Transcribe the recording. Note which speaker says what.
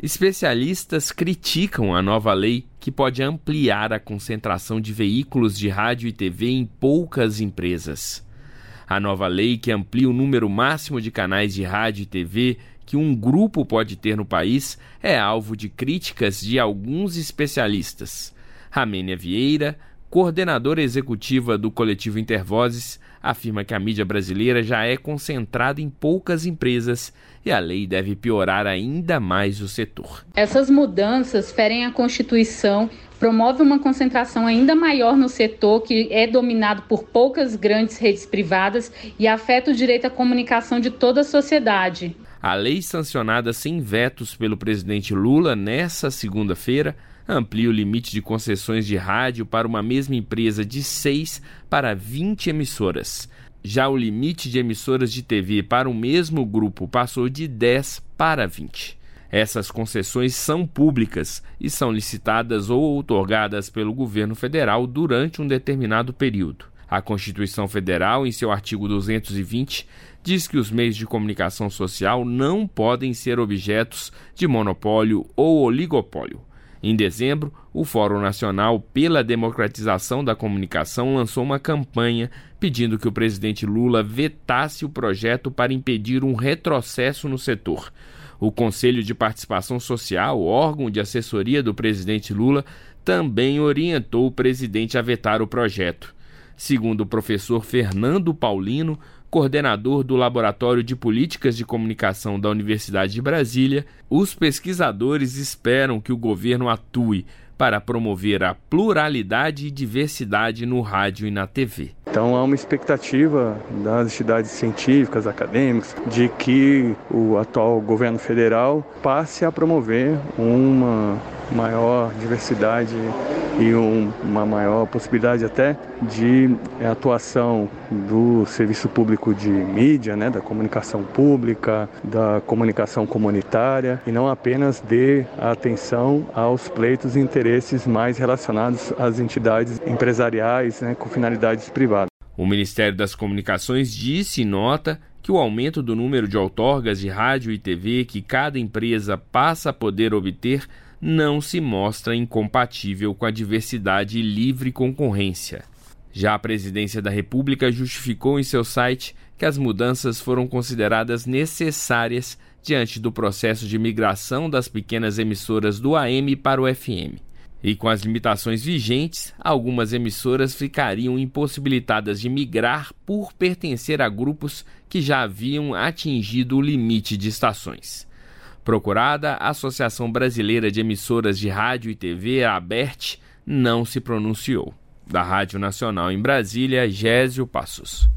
Speaker 1: Especialistas criticam a nova lei que pode ampliar a concentração de veículos de rádio e TV em poucas empresas. A nova lei, que amplia o número máximo de canais de rádio e TV que um grupo pode ter no país, é alvo de críticas de alguns especialistas. Ramênia Vieira, coordenadora executiva do coletivo Intervozes, afirma que a mídia brasileira já é concentrada em poucas empresas e a lei deve piorar ainda mais o setor.
Speaker 2: Essas mudanças ferem a Constituição, promove uma concentração ainda maior no setor, que é dominado por poucas grandes redes privadas, e afeta o direito à comunicação de toda a sociedade.
Speaker 1: A lei, sancionada sem vetos pelo presidente Lula nesta segunda-feira, amplia o limite de concessões de rádio para uma mesma empresa de 6 para 20 emissoras. Já o limite de emissoras de TV para o mesmo grupo passou de 10 para 20. Essas concessões são públicas e são licitadas ou outorgadas pelo governo federal durante um determinado período. A Constituição Federal, em seu artigo 220, diz que os meios de comunicação social não podem ser objetos de monopólio ou oligopólio. Em dezembro, o Fórum Nacional pela Democratização da Comunicação lançou uma campanha pedindo que o presidente Lula vetasse o projeto para impedir um retrocesso no setor. O Conselho de Participação Social, órgão de assessoria do presidente Lula, também orientou o presidente a vetar o projeto. Segundo o professor Fernando Paulino, coordenador do Laboratório de Políticas de Comunicação da Universidade de Brasília, os pesquisadores esperam que o governo atue para promover a pluralidade e diversidade no rádio e na TV.
Speaker 3: Então há uma expectativa das entidades científicas, acadêmicas, de que o atual governo federal passe a promover uma maior diversidade e uma maior possibilidade até de atuação do serviço público de mídia, da comunicação pública, da comunicação comunitária, e não apenas dê atenção aos pleitos e interesses mais relacionados às entidades empresariais, com finalidades privadas.
Speaker 1: O Ministério das Comunicações disse em nota que o aumento do número de outorgas de rádio e TV que cada empresa passa a poder obter não se mostra incompatível com a diversidade e livre concorrência. Já a Presidência da República justificou em seu site que as mudanças foram consideradas necessárias diante do processo de migração das pequenas emissoras do AM para o FM. E com as limitações vigentes, algumas emissoras ficariam impossibilitadas de migrar por pertencer a grupos que já haviam atingido o limite de estações. Procurada, a Associação Brasileira de Emissoras de Rádio e TV, a ABERT, não se pronunciou. Da Rádio Nacional em Brasília, Gésio Passos.